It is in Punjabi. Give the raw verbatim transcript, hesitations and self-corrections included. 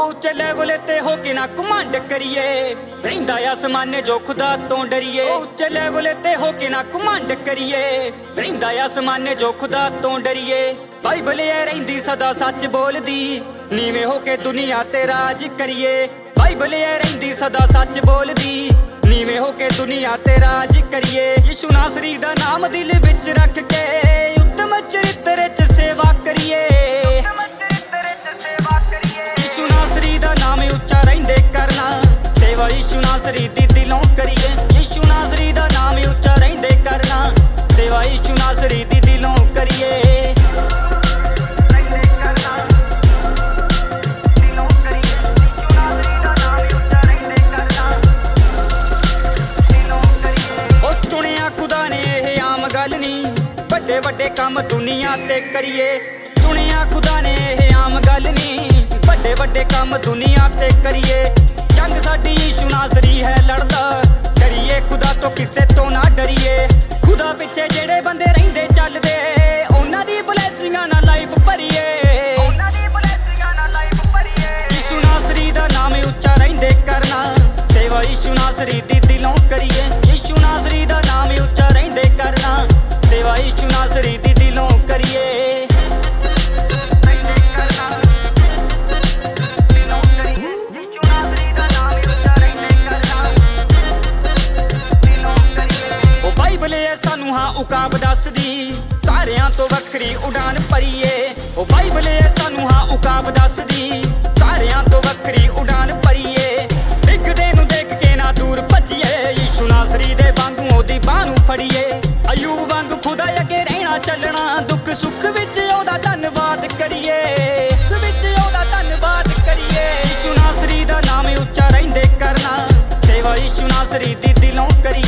ਉੱਚੇ ਲੈਵਲ ਤੇ ਹੋ ਕੇ ਨਾ ਕਮਾਂਡ ਕਰੀਏ, ਰਹਿੰਦਾ ਆਸਮਾਨੇ ਜੋ ਖੁਦਾ ਤੋਂ ਡਰੀਏ। ਉੱਚੇ ਲੈਵਲ ਤੇ ਹੋ ਕੇ ਨਾ ਕਮਾਂਡ ਕਰੀਏ, ਰਹਿੰਦਾ ਆਸਮਾਨੇ ਜੋ ਖੁਦਾ ਤੋਂ ਡਰੀਏ। ਬਾਈਬਲ ਐ ਰਹਿੰਦੀ ਸਦਾ ਸੱਚ ਬੋਲਦੀ, ਨੀਵੇਂ ਹੋ ਕੇ ਦੁਨੀਆ ਤੇ ਰਾਜ ਕਰੀਏ। ਬਾਈਬਲ ਐ ਰਹਿੰਦੀ ਸਦਾ ਸੱਚ ਬੋਲਦੀ, ਨੀਵੇਂ ਹੋ ਕੇ ਦੁਨੀਆ ਤੇ ਰਾਜ ਕਰੀਏ। ਯਿਸੂ ਨਾਸਰੀ ਦਾ ਨਾਮ ਦਿਲ ਵਿੱਚ ਰੱਖ ਕੇ ਉੱਤਮ ਚਰਿੱਤਰ ਚ ਸੇਵਾ ਕਰੀਏ। ਯਿਸੂ ਨਾਸਰੀ ਦਾ ਨਾਮ ਉੱਚਾ ਰਹਿੰਦੇ ਕਰਨਾ, ਸੇਵਾ ਯਿਸੂ ਨਾਸਰੀ ਦੀ ਦਿਲੋਂ ਕਰੀਏ। ਯਿਸੂ ਨਾਸਰੀ ਦਾ ਨਾਮ ਉੱਚਾ ਰਹਿੰਦੇ ਕਰਨਾ, ਸੇਵਾ ਯਿਸੂ ਨਾਸਰੀ ਦੀ ਦਿਲੋਂ ਕਰੀਏ। ਵੱਡੇ ਵੱਡੇ ਕੰਮ ਦੁਨੀਆ ਤੇ ਕਰੀਏ, ਚੁਣਿਆ ਖੁਦਾ ਨੇ ਇਹ ਆਮ ਗੱਲ ਨੀ। ਵੱਡੇ ਵੱਡੇ ਕੰਮ ਦੁਨੀਆ ਤੇ ਕਰੀਏ, ਜੰਗ ਸਾਡੀ ਯਿਸੂ ਨਾਸਰੀ ਹੈ ਲੜਦਾ, ਡਰੀਏ ਖੁਦਾ ਤੋਂ ਕਿਸੇ ਤੋਂ ਨਾ ਡਰੀਏ। ਖੁਦਾ ਪਿੱਛੇ ਜਿਹੜੇ ਬੰਦੇ ਰਹਿੰਦੇ ਚੱਲਦੇ, ਉਹਨਾਂ ਦੀ ਬਲੈਸਿੰਗਾਂ ਨਾਲ ਲਾਈਫ ਭਰੀਏ। ਯਿਸੂ ਨਾਸਰੀ ਦਾ ਨਾਮ ਉੱਚਾ ਰਹਿੰਦੇ ਕਰਨਾ, ਸੇਵਾ ਯਿਸੂ ਨਾਸਰੀ ਦੀ ਦਿਲੋਂ ਕਰੀਏ। ਯਿਸੂ ਨਾਸਰੀ ਦਾ ਨਾਮ ਉੱਚਾ ਰਹਿੰਦੇ ਕਰਨਾ, ਸੇਵਾ ਯਿਸੂ ਨਾਸਰੀ ਦੀ ਦਿਲੋਂ ਕਰੀਏ। ਉਹ ਬਾਈਬਲ ਐ ਸਾਨੂੰ ਹਾਂ ਉਕਾਬ ਦੱਸਦੀ, ਸਾਰਿਆਂ ਤੋਂ ਵੱਖਰੀ ਉਡਾਨ ਭਰੀਏ। ਉਹ ਬਾਈਬਲ ਐ ਸਾਨੂੰ ਹਾਂ ਉਕਾਬ ਦੱਸਦੀ, ਸਾਰਿਆਂ ਤੋਂ ਵੱਖਰੀ ਉਡਾਨ ਭਰੀਏ। ਦਿਖਦੇ ਨੂੰ ਦੇਖ ਕੇ ਨਾ ਦੂਰ ਭੱਜੀਏ, ਯਿਸੂ ਨਾਸਰੀ ਦੇ ਵਾਂਗੂ ਉਹਦੀ ਬਾਹ ਨੂੰ ਫੜੀਏ। ਅਯੂਬ ਵਾਂਗ ਖੁਦਾ ਅੱਗੇ ਰਹਿਣਾ ਚੱਲਣਾ, ਦੁੱਖ ਸੁੱਖ ਵਿੱਚ ਉਹਦਾ ਧੰਨਵਾਦ ਕਰੀਏ। ਦੁੱਖ ਵਿੱਚ ਉਹਦਾ ਧੰਨਵਾਦ ਕਰੀਏ। ਯਿਸੂ ਨਾਸਰੀ ਦਾ ਨਾਮ ਉੱਚਾ ਰਹਿੰਦੇ ਕਰਨਾ, ਸੇਵਾ ਯਿਸੂ ਨਾਸਰੀ ਦੀ ਦਿਲੋਂ ਕਰੀਏ।